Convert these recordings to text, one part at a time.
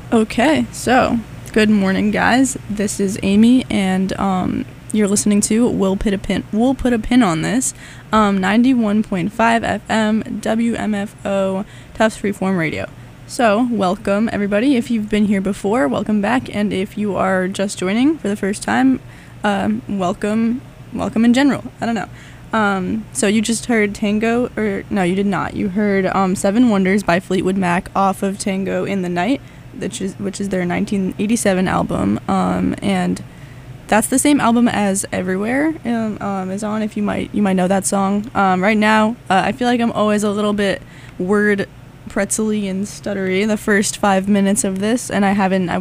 Okay, so good morning, guys. This is Amy, and you're listening to We'll Put a Pin on This, 91.5 FM WMFO Tufts Freeform Radio. So, welcome everybody. If you've been here before, welcome back, and if you are just joining for the first time, welcome in general. I don't know. So you just heard Tango, or no, you did not. You heard Seven Wonders by Fleetwood Mac off of Tango in the Night, which is their 1987 album, and that's the same album as Everywhere is on. If you might know that song. Right now, I feel like I'm always a little bit word pretzely and stuttery the first 5 minutes of this, and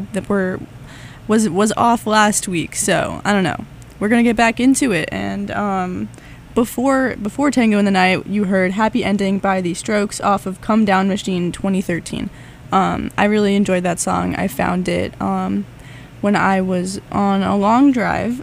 was off last week, so I don't know. We're gonna get back into it, and before Tango in the Night, you heard Happy Ending by The Strokes off of Come Down Machine 2013. I really enjoyed that song. I found it when I was on a long drive.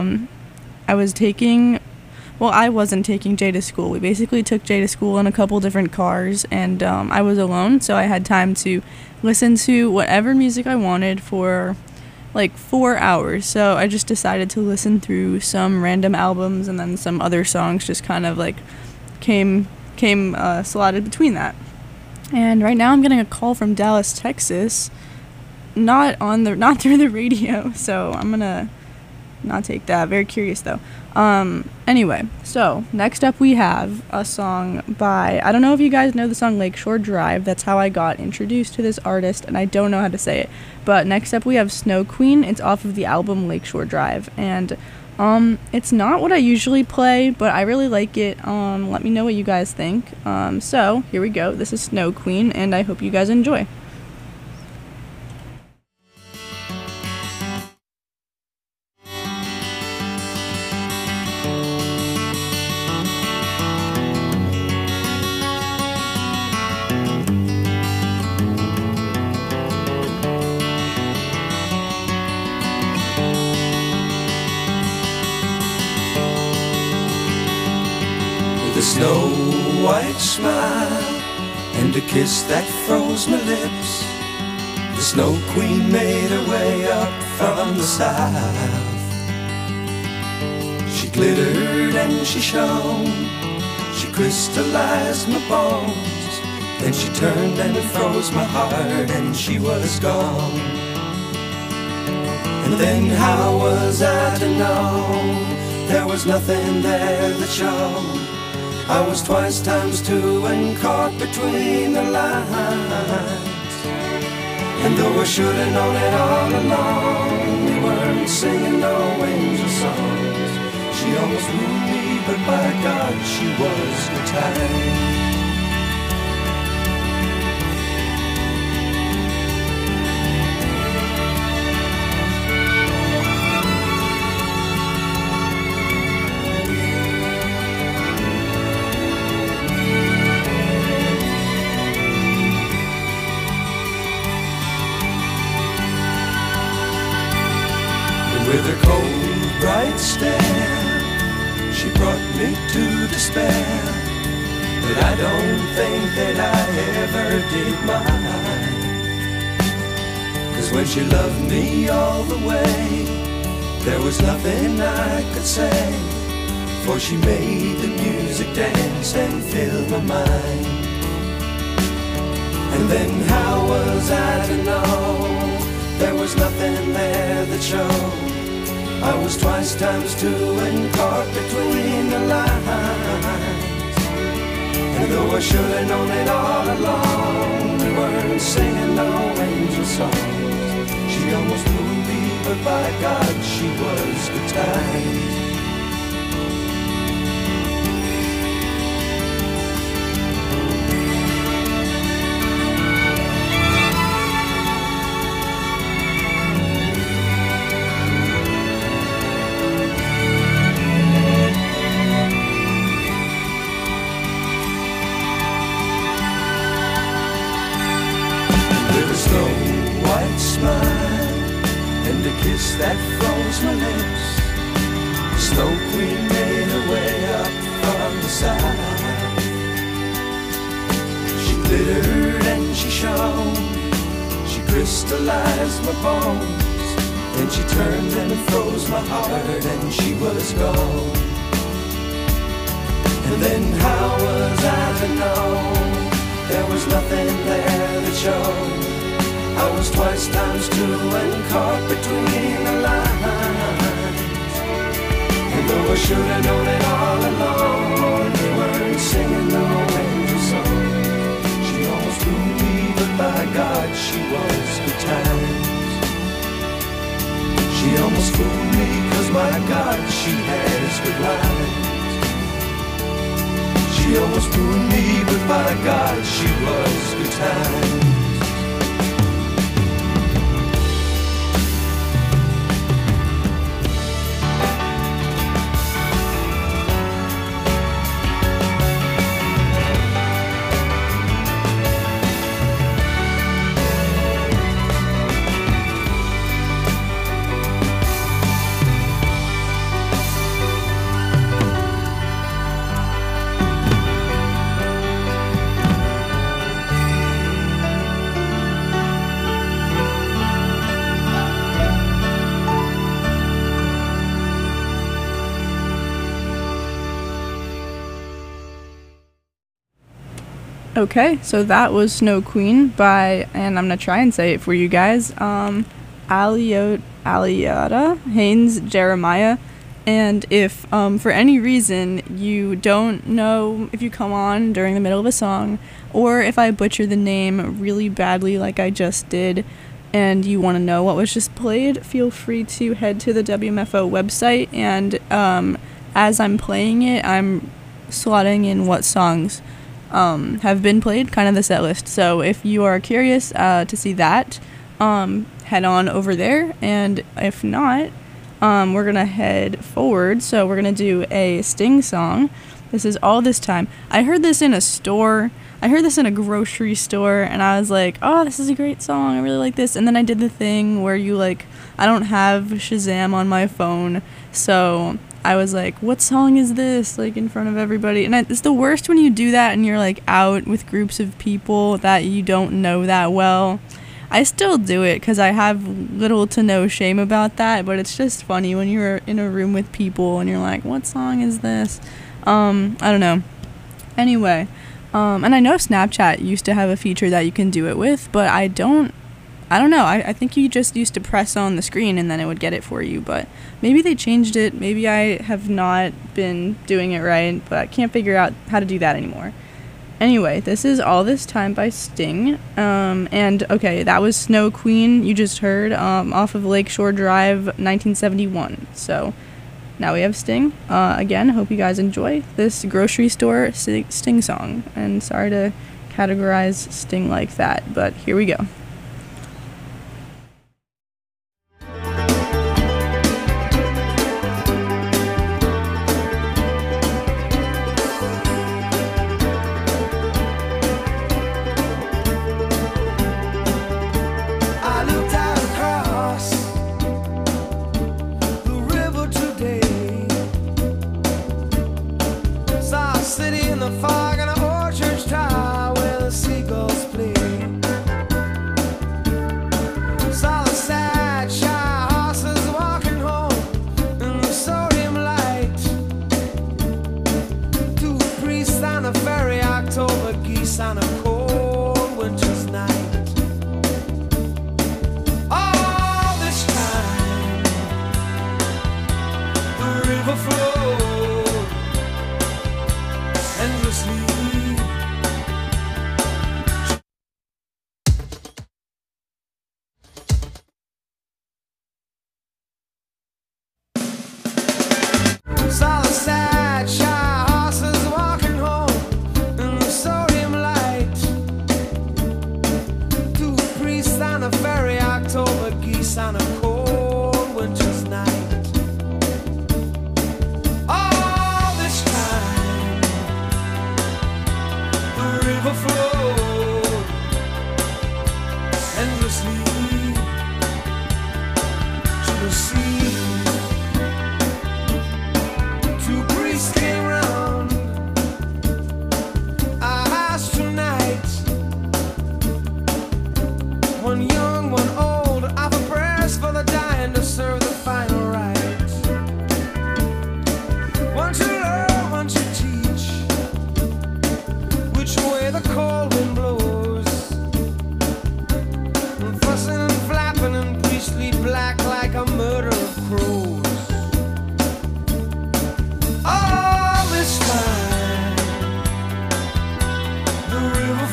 I wasn't taking Jay to school. We basically took Jay to school in a couple different cars, and I was alone, so I had time to listen to whatever music I wanted for like 4 hours. So I just decided to listen through some random albums, and then some other songs just kind of like came slotted between that. And right now I'm getting a call from Dallas, Texas, not through the radio, so I'm gonna not take that. Very curious though. Anyway, so next up we have a song by, I don't know if you guys know the song Lakeshore Drive. That's how I got introduced to this artist, and I don't know how to say it. But next up we have Snow Queen. It's off of the album Lakeshore Drive, and it's not what I usually play, but I really like it. Let me know what you guys think. So here we go. This is Snow Queen, and I hope you guys enjoy. Snow white smile and a kiss that froze my lips. The Snow Queen made her way up from the south. She glittered and she shone, she crystallized my bones. Then she turned and froze my heart, and she was gone. And then how was I to know there was nothing there that showed? I was twice times two and caught between the lines. And though I should have known it all along, we weren't singing no angel songs. She almost ruined me, but by God, she was good time. With her cold, bright stare, she brought me to despair. But I don't think that I ever did mine. 'Cause when she loved me all the way, there was nothing I could say, for she made the music dance and fill my mind. And then how was I to know there was nothing there that showed? I was twice times two and caught between the lines. And though I should have known it all along, we weren't singing no angel songs. She almost ruined me, but by God, she was good time. Snow white smile and a kiss that froze my lips. The Snow Queen made her way up from the south. She glittered and she shone, she crystallized my bones. Then she turned and froze my heart, and she was gone. And then how was I to know there was nothing there that showed? I was twice times two and caught between the lines. And though I should have known it all along, they weren't singing no angel song. She almost fooled me, but by God, she was good times. She almost fooled me, 'cause my God, she has good lines. She almost fooled me, but by God, she was good times. Okay, so that was Snow Queen by, and I'm gonna try and say it for you guys, Aliada Haynes Jeremiah. And if for any reason you don't know, if you come on during the middle of a song, or if I butcher the name really badly like I just did, and you want to know what was just played, feel free to head to the WMFO website, and as I'm playing it, I'm slotting in what songs have been played, kind of the set list. So if you are curious to see that, head on over there, and if not, we're gonna head forward. So we're gonna do a Sting song. This is All This Time. I heard this in a store. I heard this in a grocery store, and I was like, oh, this is a great song, I really like this. And then I did the thing where you like, I don't have Shazam on my phone, so I was like, what song is this, like in front of everybody? And it's the worst when you do that and you're like out with groups of people that you don't know that well. I still do it because I have little to no shame about that, but it's just funny when you're in a room with people and you're like, what song is this? I don't know. Anyway, and I know Snapchat used to have a feature that you can do it with, but I don't know. I think you just used to press on the screen and then it would get it for you, but maybe they changed it. Maybe I have not been doing it right, but I can't figure out how to do that anymore. Anyway, this is All This Time by Sting. And okay, that was Snow Queen you just heard off of Lakeshore Drive 1971. So now we have Sting. Again, hope you guys enjoy this grocery store Sting song. And sorry to categorize Sting like that, but here we go. Saw the sad shy horses walking home in the sodium light.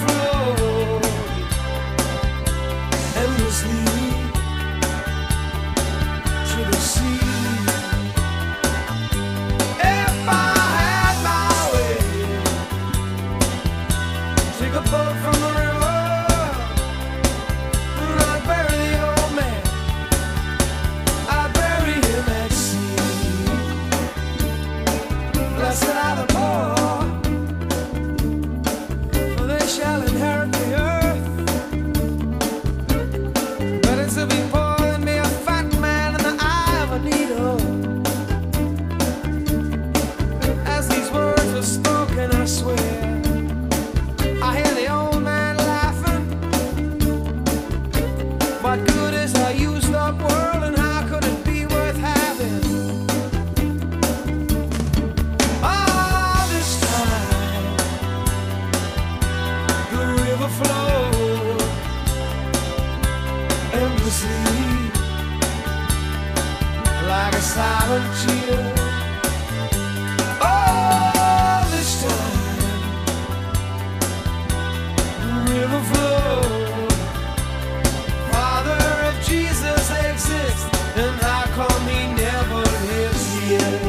flow endlessly to the sea. If I had my way, take a boat from the river and I'd bury the old man. I'd bury him at sea. Blessed are the poor, for they shall inherit the earth. Better to be poor than be a fat man in the eye of a needle. As these words were spoken, I swear, I hear the old man laughing. What good is a used up world, and how could it be worth having? All this time the river flowed endlessly like a silent cheer. All this time the river flowed. Father, if Jesus exists, then how come he never lives here?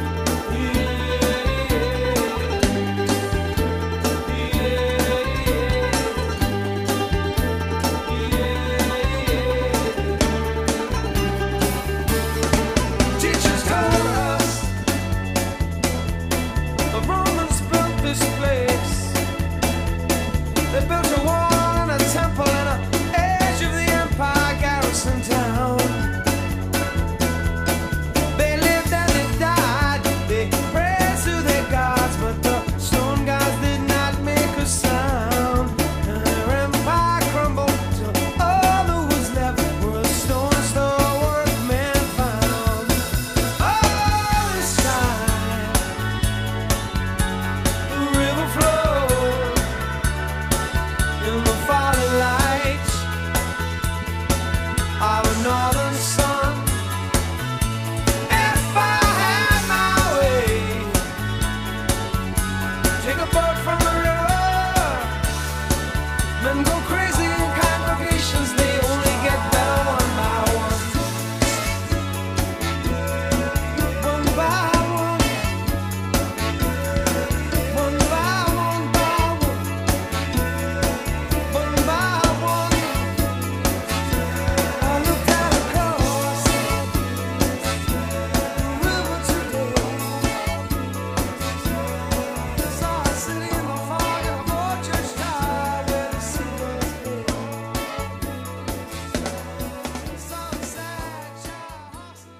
Teachers told us the Romans built this place. They built a wall and a temple and an edge of the empire garrison town. They lived and they died, they prayed to their gods, but the stone gods did not make a sound. And their empire crumbled till all that was left were the stones the workmen found. All this time the river flowed in the falling light of a northern sun. If I had my way, take a boat from the river, men go crazy in congregations, they only get better one by one. One by one, one by one by one, one by one. I looked out across the river today, saw a city in the fog of a church tower where the sea was big. Saw the sad child horses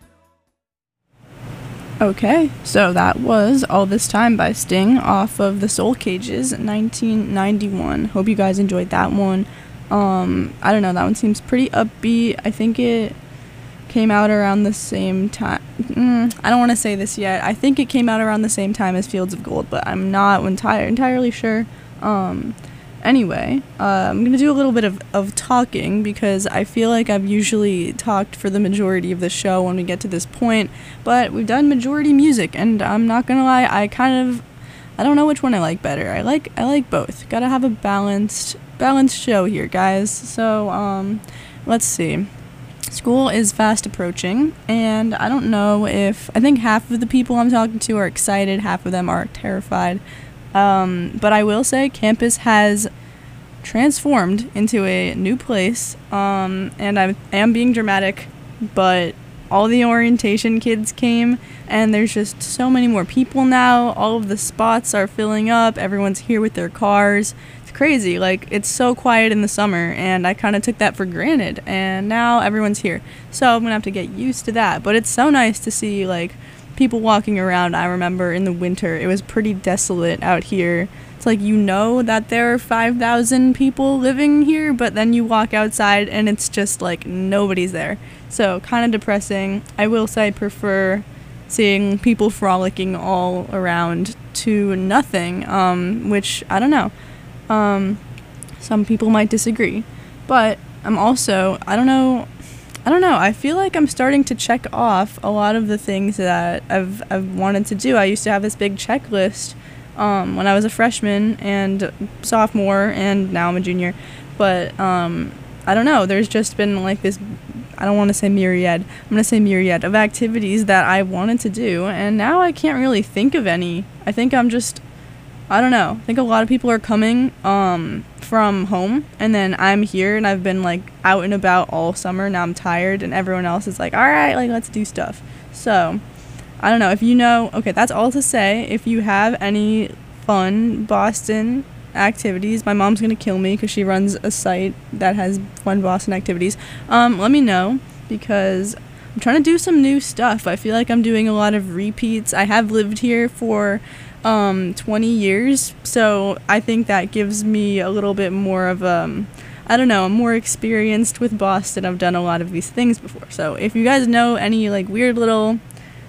walking. Okay, so that was All This Time by Sting off of the Soul Cages 1991. Hope you guys enjoyed that one. I don't know, that one seems pretty upbeat. I think it came out around the same time. I don't want to say this yet. I think it came out around the same time as Fields of Gold, but I'm not entirely sure. Anyway, I'm going to do a little bit of talking because I feel like I've usually talked for the majority of the show when we get to this point, but we've done majority music, and I'm not going to lie, I don't know which one I like better. I like both. Gotta have a balanced show here, guys. So, let's see. School is fast approaching, and I don't know I think half of the people I'm talking to are excited, half of them are terrified. But I will say campus has transformed into a new place, and I am being dramatic, but all the orientation kids came, and there's just so many more people now. All of the spots are filling up. Everyone's here with their cars. It's crazy. Like, it's so quiet in the summer, and I kind of took that for granted, and now everyone's here. So I'm gonna have to get used to that, but it's so nice to see, like, people walking around. I remember in the winter, it was pretty desolate out here. It's like, you know that there are 5,000 people living here, but then you walk outside and it's just like nobody's there. So kind of depressing. I will say I prefer seeing people frolicking all around to nothing, which I don't know. Some people might disagree, but I'm also, I don't know. I feel like I'm starting to check off a lot of the things that I've wanted to do. I used to have this big checklist when I was a freshman and sophomore, and now I'm a junior. But I don't know, there's just been like this, I don't want to say myriad, I'm going to say myriad of activities that I wanted to do, and now I can't really think of any. I think I don't know, I think a lot of people are coming from home, and then I'm here, and I've been like out and about all summer. Now I'm tired, and everyone else is like, all right, like let's do stuff. So I don't know if you know. Okay, that's all to say. If you have any fun Boston activities, my mom's gonna kill me because she runs a site that has fun Boston activities. Let me know, because I'm trying to do some new stuff. I feel like I'm doing a lot of repeats. I have lived here for 20 years, so I think that gives me a little bit more of I don't know, I'm more experienced with Boston. I've done a lot of these things before. So if you guys know any like weird little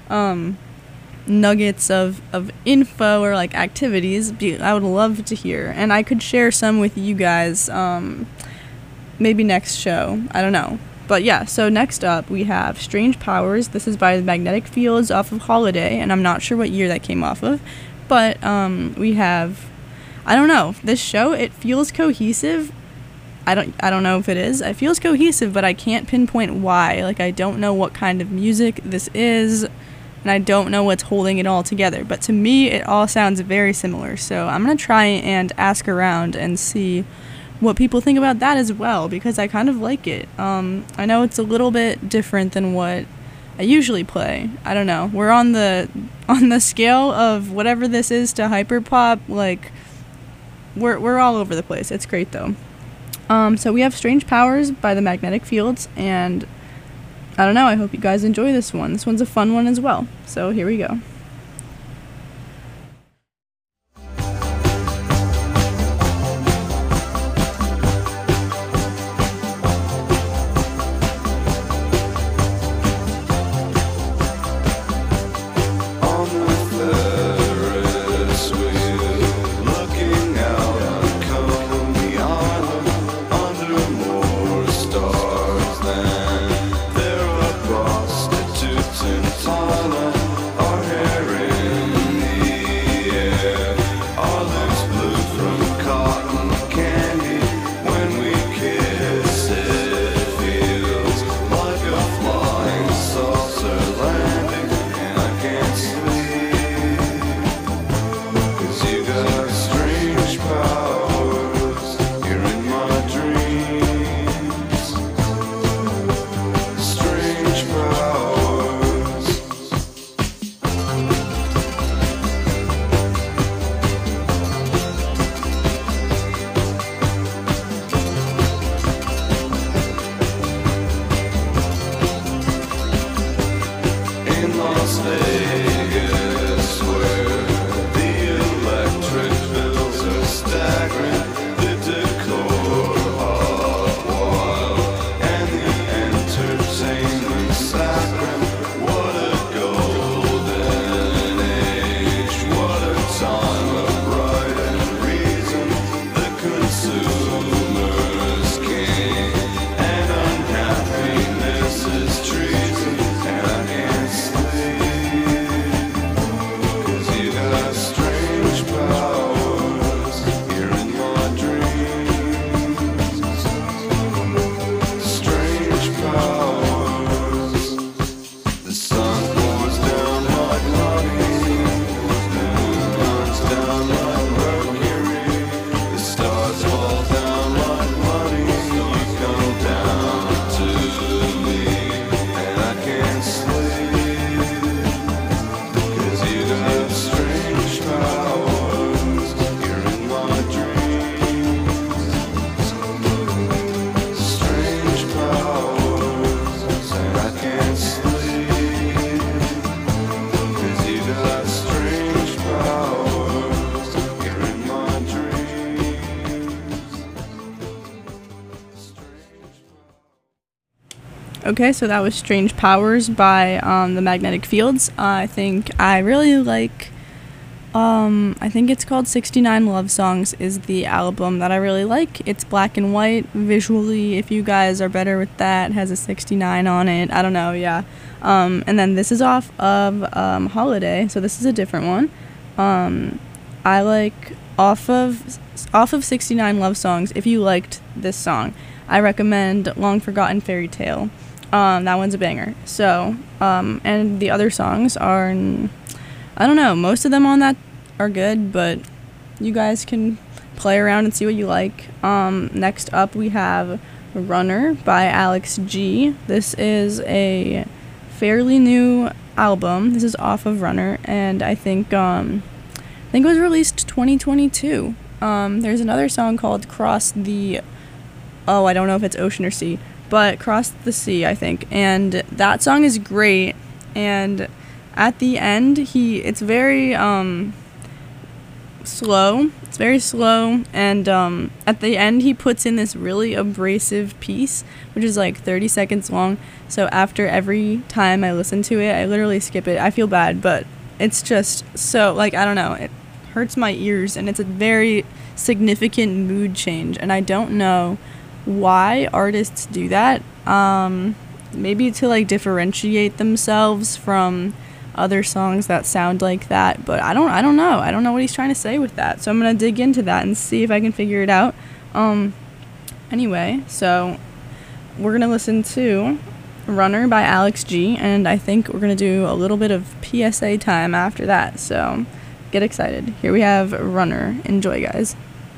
nuggets of info or like activities, I would love to hear, and I could share some with you guys maybe next show, I don't know. But yeah, so next up we have Strange Powers. This is by the Magnetic Fields off of Holiday, and I'm not sure what year that came off of, but we have, I don't know, this show, it feels cohesive. I don't know if it is. It feels cohesive, but I can't pinpoint why. Like, I don't know what kind of music this is, and I don't know what's holding it all together. But to me, it all sounds very similar. So I'm going to try and ask around and see what people think about that as well, because I kind of like it. I know it's a little bit different than what I usually play. I don't know. We're on the scale of whatever this is to hyperpop. Like, we're all over the place. It's great though. So we have Strange Powers by the Magnetic Fields, and I don't know, I hope you guys enjoy this one. This one's a fun one as well. So here we go. Okay, so that was Strange Powers by the Magnetic Fields. I think I really like, I think it's called 69 Love Songs is the album that I really like. It's black and white visually, if you guys are better with that. It has a 69 on it. I don't know, yeah. And then this is off of Holiday, so this is a different one. I like off of 69 Love Songs. If you liked this song, I recommend Long Forgotten Fairy Tale. That one's a banger. So, and the other songs are, I don't know, most of them on that are good, but you guys can play around and see what you like. Next up we have Runner by Alex G. This is a fairly new album. This is off of Runner, and I think it was released 2022. There's another song called Cross the, I don't know if it's Ocean or Sea, but Cross the Sea, I think. And that song is great. And at the end, it's very slow. It's very slow. And at the end, he puts in this really abrasive piece, which is like 30 seconds long. So after every time I listen to it, I literally skip it. I feel bad, but it's just so, like, I don't know. It hurts my ears, and it's a very significant mood change. And I don't know why artists do that. Maybe to like differentiate themselves from other songs that sound like that, but I don't know what he's trying to say with that, so I'm gonna dig into that and see if I can figure it out. Anyway, so we're gonna listen to Runner by Alex G, and I think we're gonna do a little bit of PSA time after that, so get excited. Here we have Runner. Enjoy, guys.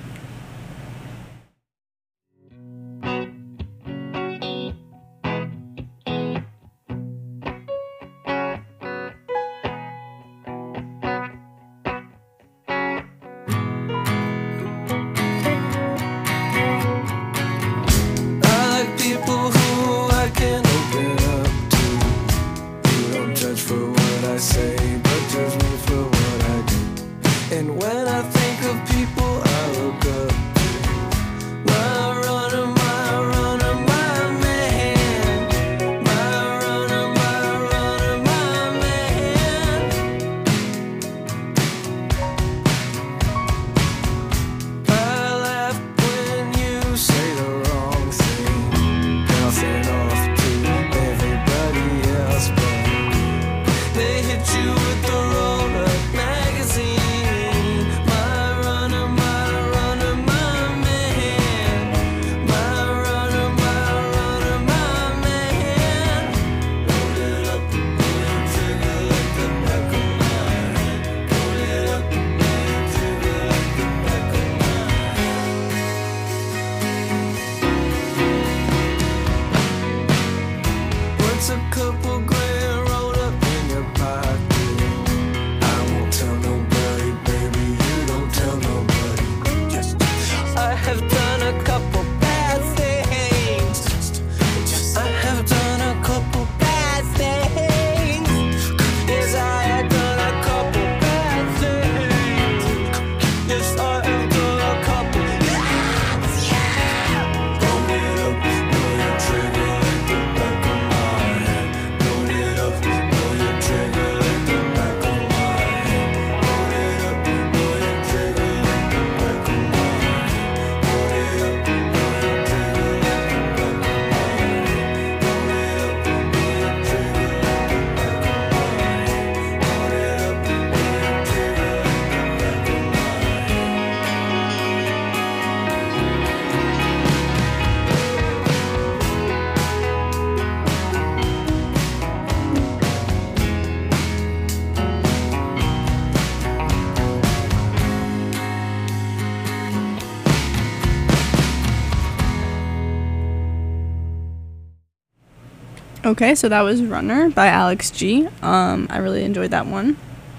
Okay, so that was Runner by Alex G. I really enjoyed that one.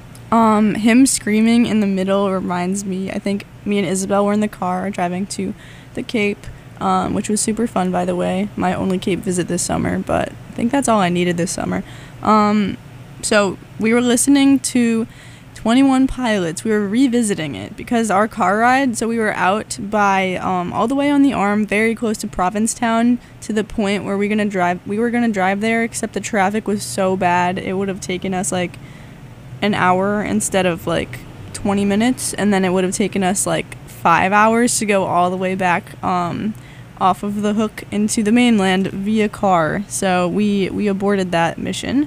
Him screaming in the middle reminds me, I think me and Isabel were in the car driving to the Cape, which was super fun, by the way. My only Cape visit this summer, but I think that's all I needed this summer. So we were listening to 21 Pilots. We were revisiting it because our car ride, so we were out by all the way on the Arm, very close to Provincetown, to the point where we were gonna drive there, except the traffic was so bad it would have taken us like an hour instead of like 20 minutes, and then it would have taken us like 5 hours to go all the way back off of the Hook into the mainland via car. So we aborted that mission.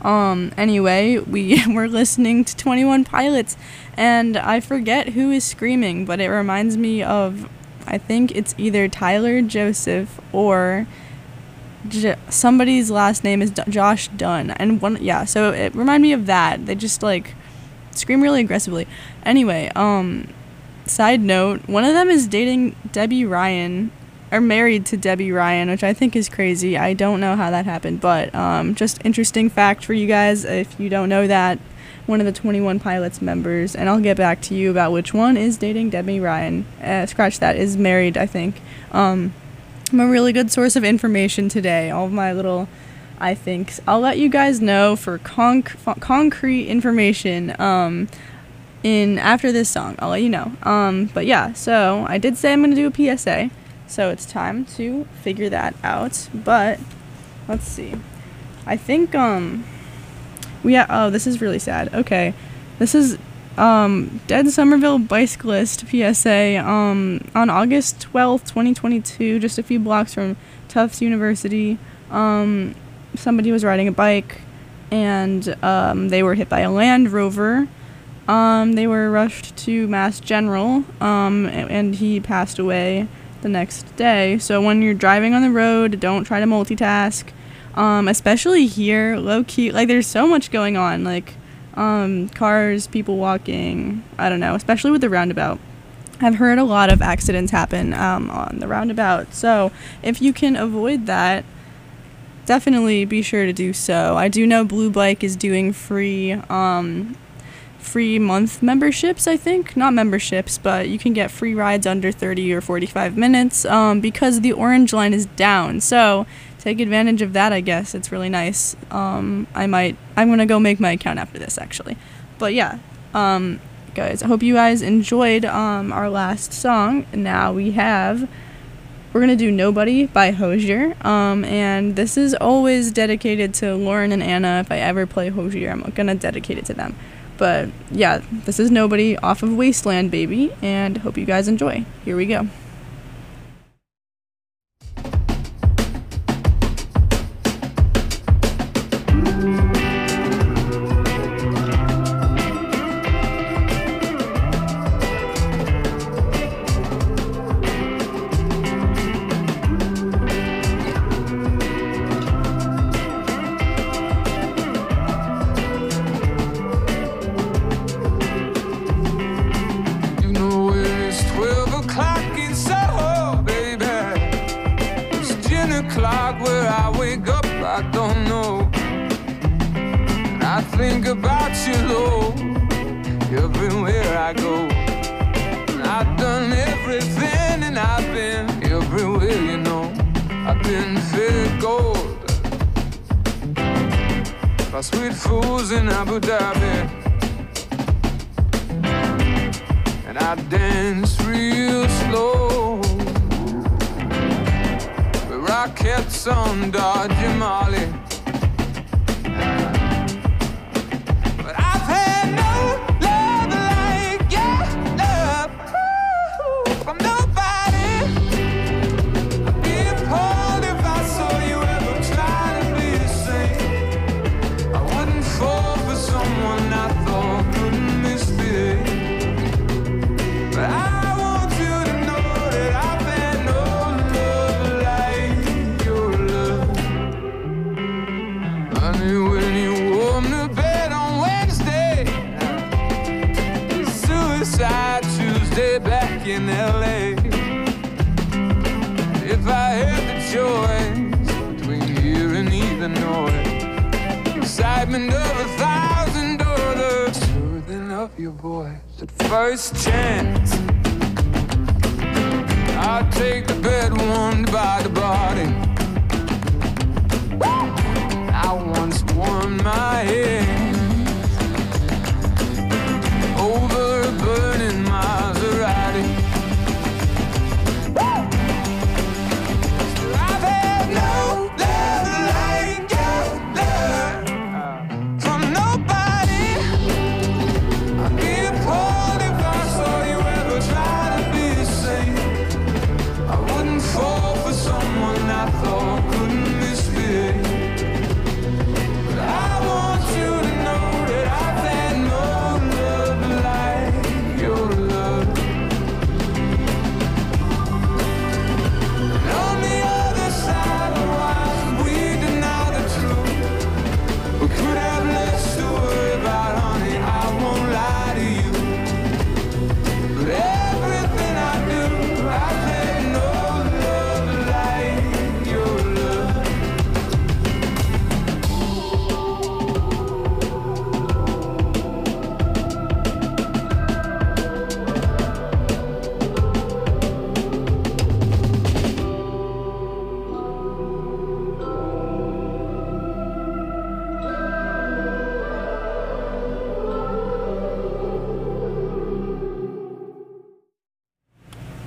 Anyway, we were listening to 21 Pilots, and I forget who is screaming, but it reminds me of, I think it's either Tyler Joseph or somebody's last name is Josh Dunn, and so it reminded me of that. They just like scream really aggressively. Anyway, side note, one of them is dating Debbie Ryan, or married to Debbie Ryan, which I think is crazy. I don't know how that happened, but just interesting fact for you guys if you don't know that. One of the 21 Pilots members, and I'll get back to you about which one is dating Debbie Ryan. Scratch that, is married, I think. I'm a really good source of information today. All of my little I think. I'll let you guys know for concrete information in after this song. I'll let you know. But yeah, so I did say I'm going to do a PSA, so it's time to figure that out. But let's see. I think this is really sad. Okay. This is Dead Somerville Bicyclist PSA on August 12th, 2022, just a few blocks from Tufts University. Somebody was riding a bike and they were hit by a Land Rover. They were rushed to Mass General and he passed away the next day. So when you're driving on the road, don't try to multitask, especially here, low key. Like, there's so much going on, like cars, people walking, I don't know, especially with the roundabout. I've heard a lot of accidents happen on the roundabout, so if you can avoid that, definitely be sure to do so. I do know Blue Bike is doing free month memberships, I think. Not memberships, but you can get free rides under 30 or 45 minutes because the Orange Line is down. So take advantage of that, I guess. It's really nice. I'm going to go make my account after this, actually. But yeah, guys, I hope you guys enjoyed our last song. Now we're going to do Nobody by Hozier. And this is always dedicated to Lauren and Anna. If I ever play Hozier, I'm going to dedicate it to them. But yeah, this is Nobody off of Wasteland Baby, and hope you guys enjoy. Here we go. Think about you, Lord, everywhere I go. I've done everything and I've been everywhere, you know. I've been fed gold by sweet fools in Abu Dhabi, and I dance real slow with rockets on Dodgy Molly. In LA, if I had the choice between here and Illinois, excitement of 1,000 daughters, sure they love your voice at first chance. I'll take the bed warmed by the body. I once warmed my head over a burning Maserati. I want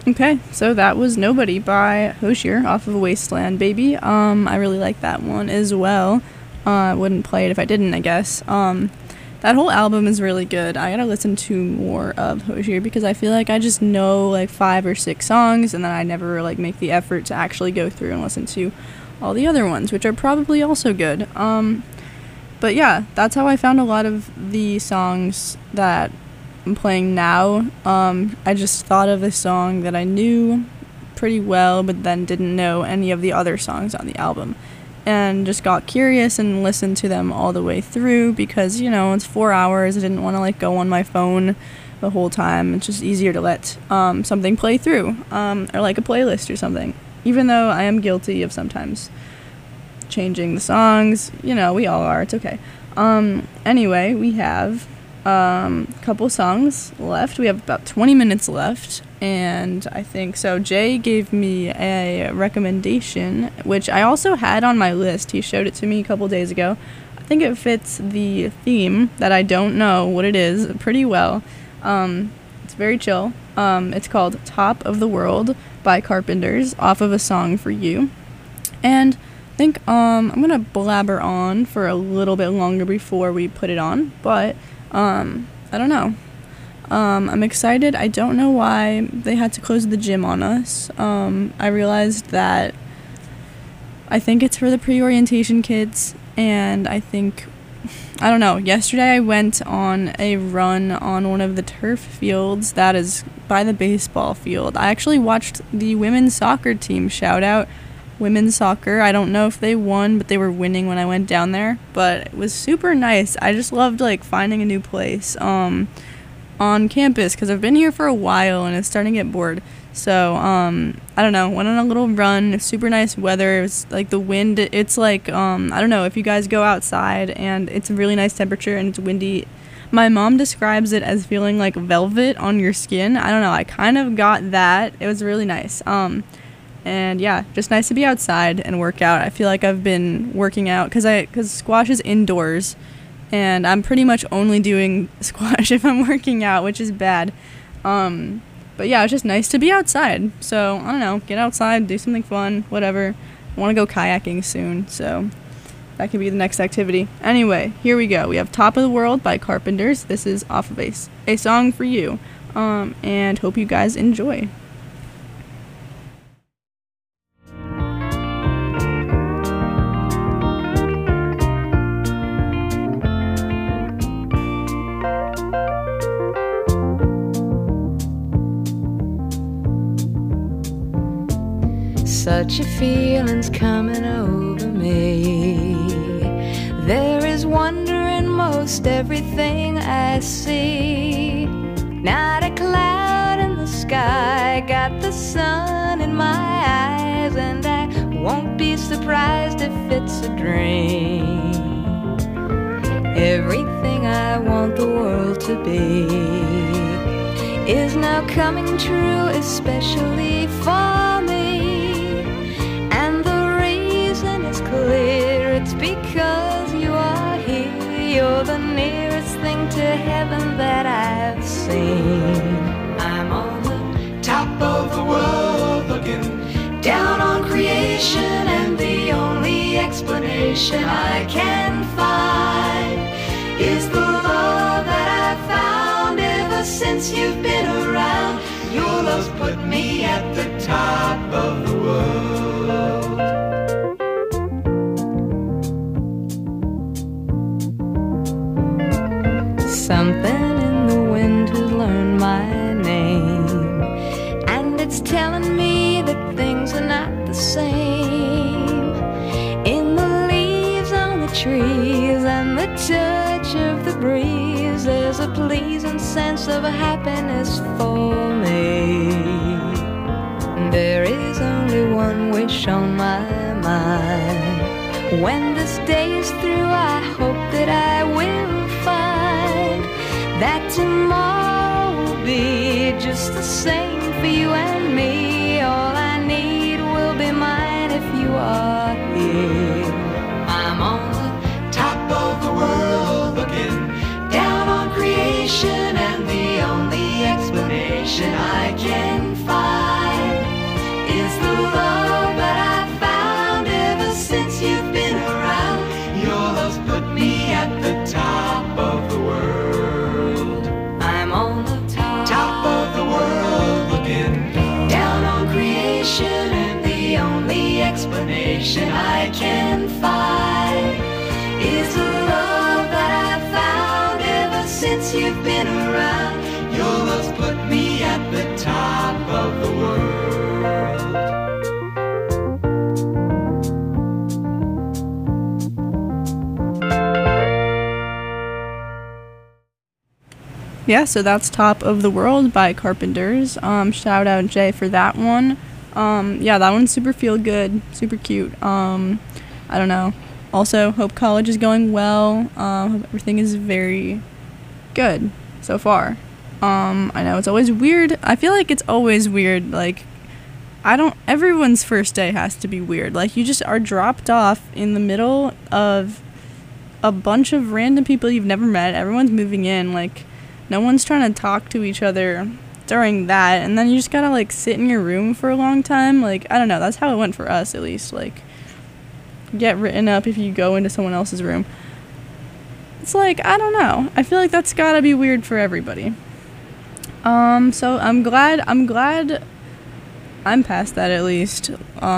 Okay, so that was Nobody by Hozier off of Wasteland Baby. I really like that one as well. I wouldn't play it if I didn't, I guess. That whole album is really good. I gotta listen to more of Hozier because I feel like I just know like 5 or 6 songs, and then I never like make the effort to actually go through and listen to all the other ones, which are probably also good. But yeah, that's how I found a lot of the songs that I'm playing now. I just thought of this song that I knew pretty well, but then didn't know any of the other songs on the album, and just got curious and listened to them all the way through because, you know, it's 4 hours. I didn't want to like go on my phone the whole time. It's just easier to let something play through, or like a playlist or something, even though I am guilty of sometimes changing the songs. You know, we all are. It's okay. Anyway, we have a couple songs left. We have about 20 minutes left, and I think so. Jay gave me a recommendation, which I also had on my list. He showed it to me a couple days ago. I think it fits the theme that I don't know what it is pretty well. It's very chill. It's called Top of the World by Carpenters off of A Song for You. And I think I'm gonna blabber on for a little bit longer before we put it on, but I don't know. I'm excited. I don't know why they had to close the gym on us. I realized that I think it's for the pre-orientation kids, and I don't know. Yesterday I went on a run on one of the turf fields that is by the baseball field. I actually watched the women's soccer team, shout out women's soccer. I don't know if they won, but they were winning when I went down there, but it was super nice. I just loved like finding a new place on campus because I've been here for a while and it's starting to get bored. So I don't know, went on a little run. It's super nice weather. It's like the wind, it's like I don't know if you guys go outside and it's a really nice temperature and it's windy. My mom describes it as feeling like velvet on your skin. I don't know, I kind of got that. It was really nice. And yeah, just nice to be outside and work out. I feel like I've been working out because squash is indoors, and I'm pretty much only doing squash if I'm working out, which is bad. But yeah, it's just nice to be outside. So I don't know, get outside, do something fun, whatever. I want to go kayaking soon, so that could be the next activity. Anyway, here we go. We have Top of the World by Carpenters. This is off of A Song for You, and hope you guys enjoy. Such a feeling's coming over me. There is wonder in most everything I see. Not a cloud in the sky, got the sun in my eyes, and I won't be surprised if it's a dream. Everything I want the world to be is now coming true, especially for me. Clear, it's because you are here. You're the nearest thing to heaven that I've seen. I'm on the top of the world, looking down on creation, and the only explanation I can find is the love that I've found ever since you've been around. Your love's put me at the top of the world. Something in the wind has learned my name, and it's telling me that things are not the same. In the leaves on the trees and the touch of the breeze, there's a pleasing sense of happiness for me. There is only one wish on my mind. When this day is through, I hope that I will find that tomorrow will be just the same for you and me. All I need will be mine if you are here. I'm on the top of the world, looking down on creation, and the only explanation I can find explanation I can find is the love that I've found ever since you've been around. Your love's put me at the top of the world. Yeah, so that's Top of the World by Carpenters. Shout out Jay for that one. Yeah, that one's super feel good, super cute. I don't know. Also, hope college is going well. Hope everything is very good so far. I know it's always weird. I feel like it's always weird. Like, everyone's first day has to be weird. Like, you just are dropped off in the middle of a bunch of random people you've never met. Everyone's moving in. Like, no one's trying to talk to each other during that, and then you just gotta like sit in your room for a long time. Like, I don't know, that's how it went for us, at least. Like, get written up if you go into someone else's room. It's like, I don't know, I feel like that's gotta be weird for everybody. So I'm glad I'm past that, at least.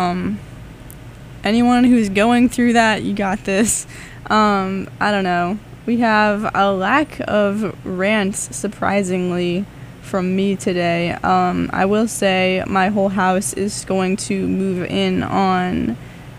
Anyone who's going through that, you got this. I don't know. We have a lack of rants, surprisingly, from me today. I will say my whole house is going to move in on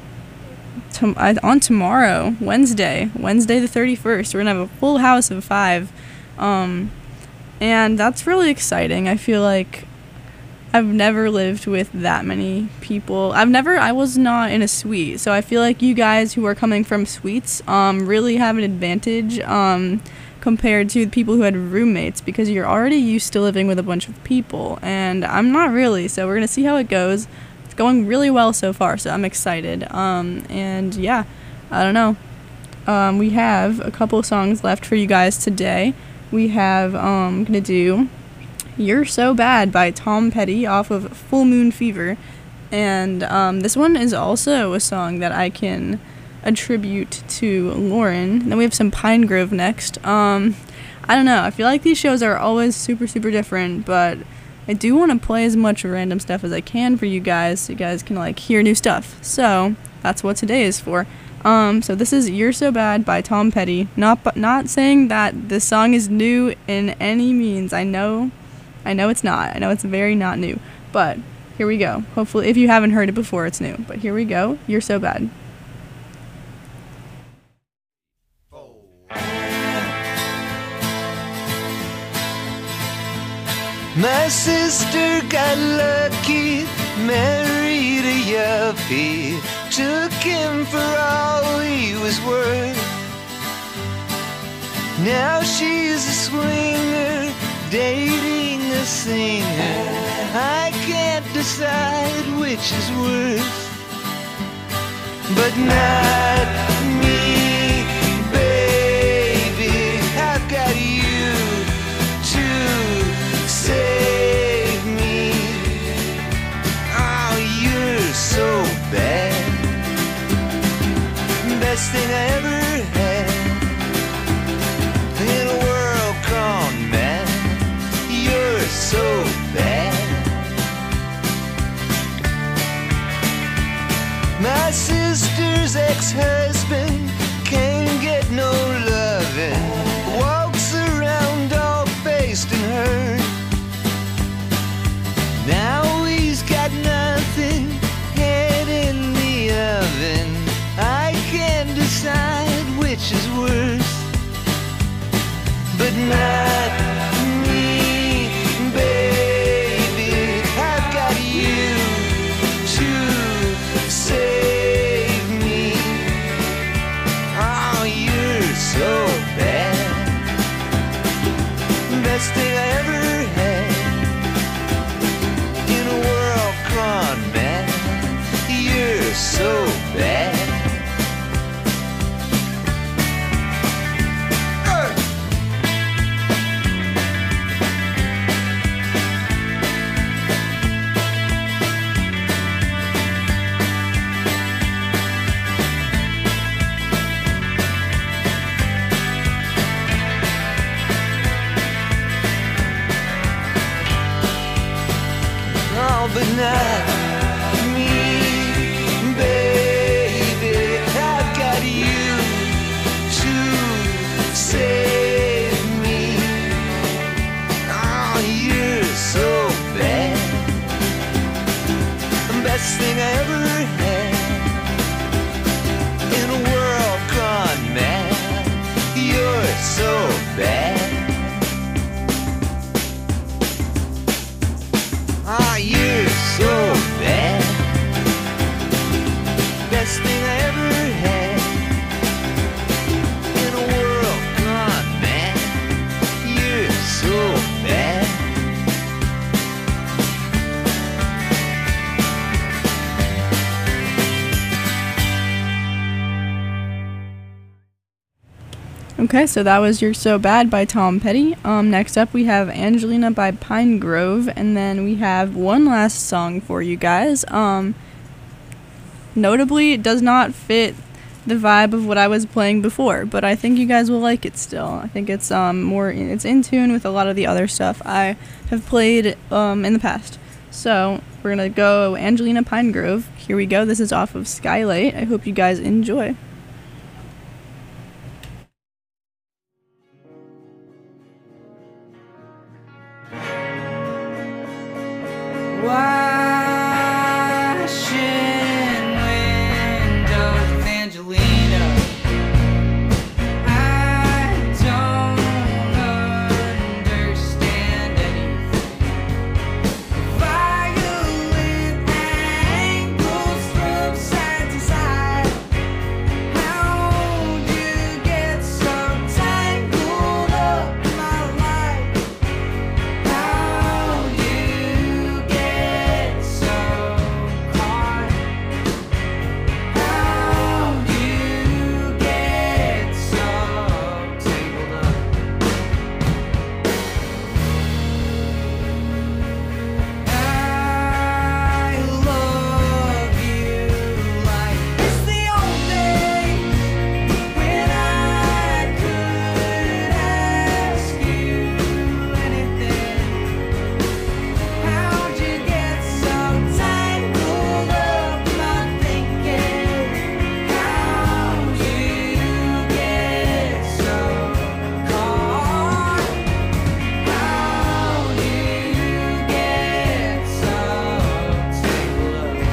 tomorrow, Wednesday the 31st. We're going to have a full house of 5. And that's really exciting. I feel like I've never lived with that many people. I was not in a suite, so I feel like you guys who are coming from suites really have an advantage compared to the people who had roommates, because you're already used to living with a bunch of people, and I'm not really, so we're gonna see how it goes. It's going really well so far, so I'm excited. And yeah, I don't know. We have a couple songs left for you guys today. We have gonna do You're So Bad by Tom Petty off of Full Moon Fever. And this one is also a song that I can attribute to Lauren. Then we have some Pine Grove next. I don't know. I feel like these shows are always super, super different, but I do want to play as much random stuff as I can for you guys, so you guys can like hear new stuff. So that's what today is for. So this is You're So Bad by Tom Petty. Not saying that this song is new in any means. I know it's not. I know it's very not new. But here we go. Hopefully, if you haven't heard it before, it's new. But here we go. You're So Bad. My sister got lucky, married a yuppie, took him for all he was worth. Now she's a swinger, dating a singer. I can't decide which is worse, but not me, baby. I've got you to save me. Oh, you're so bad. Best thing I ever had in a world gone mad. You're so bad. My sister's ex-husband can't get no lovin', walks around all faced and hurt. Now he's got nothing, head in the oven. I can't decide which is worse, but not me, baby. I've got you to save me. ever had. In a world gone mad, you're so bad. Ah, you're so bad. Best thing I ever had. In a world gone mad, you're so bad. Okay, so that was You're So Bad by Tom Petty. Next up we have Angelina by Pine Grove, and then we have one last song for you guys. Notably, it does not fit the vibe of what I was playing before, but I think you guys will like it still. I think it's it's in tune with a lot of the other stuff I have played in the past. So we're gonna go Angelina Pine Grove. Here we go. This is off of Skylight. I hope you guys enjoy. Washing windows with Angelina. I don't understand anything. Violent angles from side to side. How'd you get so tangled up in my life? How'd you get so caught? How'd you get so tangled up? I love you like it's the old days when I could ask you anything. How'd you get so tangled up my thinking? How'd you get so caught? How'd you get so tangled up?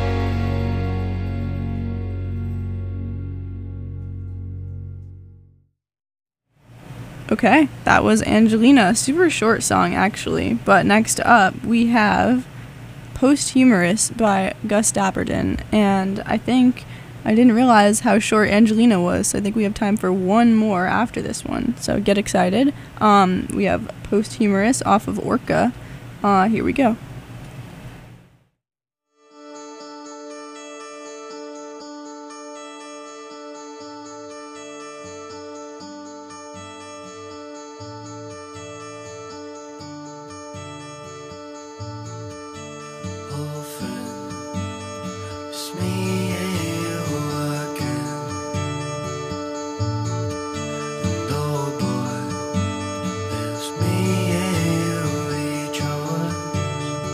Okay, that was Angelina. Super short song, actually. But next up, we have Posthumous by Gus Dapperton. And I think I didn't realize how short Angelina was, so I think we have time for one more after this one. So get excited. We have Posthumous off of Orca. Here we go. Old friend, it's me and you again. And old boy, it's me and you rejoice.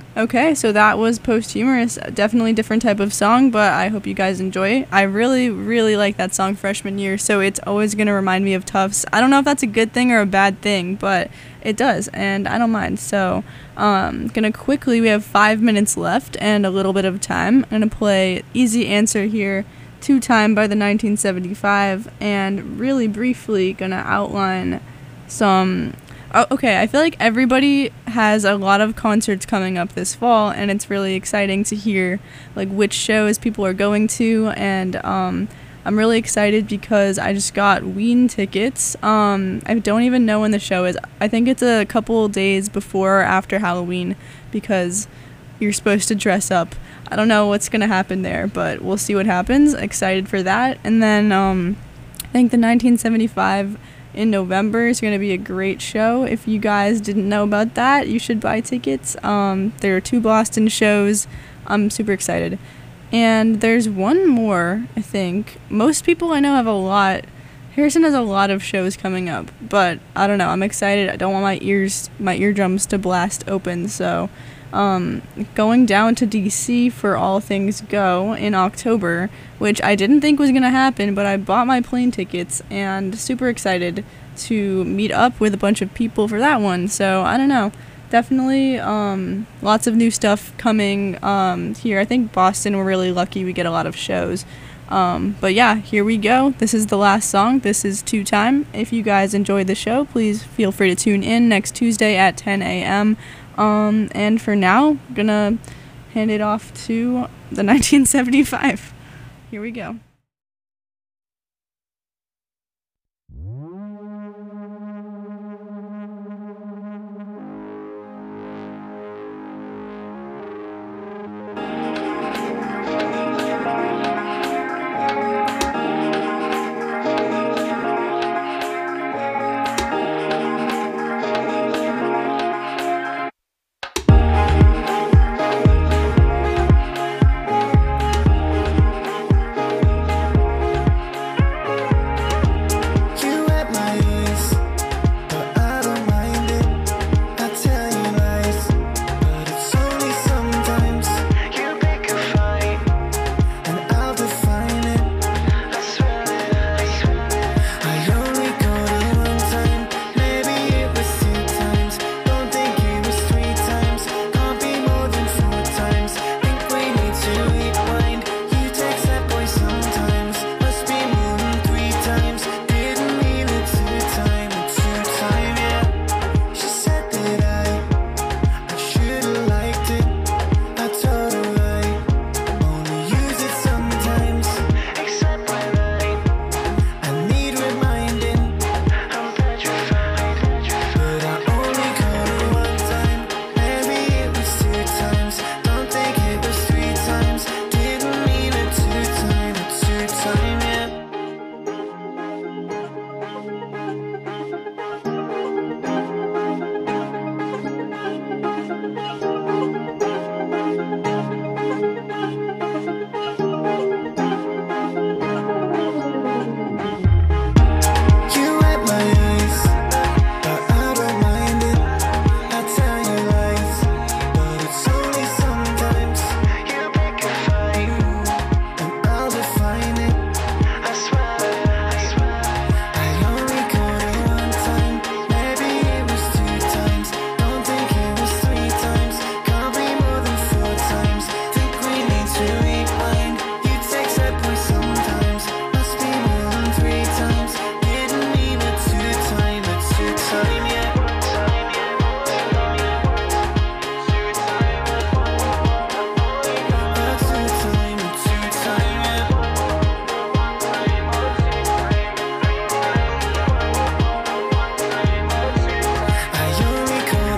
Okay, so that was Posthumous. Definitely different type of song, but I hope you guys enjoy it. I really, really like that song freshman year, so it's always going to remind me of Tufts. I don't know if that's a good thing or a bad thing, but it does, and I don't mind. So, gonna quickly, we have 5 minutes left and a little bit of time. I'm gonna play Easy Answer here, Two Time by the 1975, and really briefly gonna outline some... Oh, okay, I feel like everybody has a lot of concerts coming up this fall, and it's really exciting to hear like which shows people are going to, and I'm really excited because I just got Ween tickets. I don't even know when the show is. I think it's a couple days before or after Halloween because you're supposed to dress up. I don't know what's going to happen there, but we'll see what happens. Excited for that. And then I think the 1975 in November is going to be a great show. If you guys didn't know about that, you should buy tickets. There are 2 Boston shows. I'm super excited. And there's one more, I think. Most people I know have a lot. Harrison has a lot of shows coming up, but I don't know. I'm excited. I don't want my eardrums to blast open. So, going down to DC for All Things Go in October, which I didn't think was going to happen, but I bought my plane tickets and super excited to meet up with a bunch of people for that one. So, I don't know. Definitely lots of new stuff coming here. I think Boston, we're really lucky we get a lot of shows. But yeah, here we go. This is the last song. This is Two Time. If you guys enjoyed the show, please feel free to tune in next Tuesday at 10 a.m. And for now, I'm gonna hand it off to the 1975. Here we go.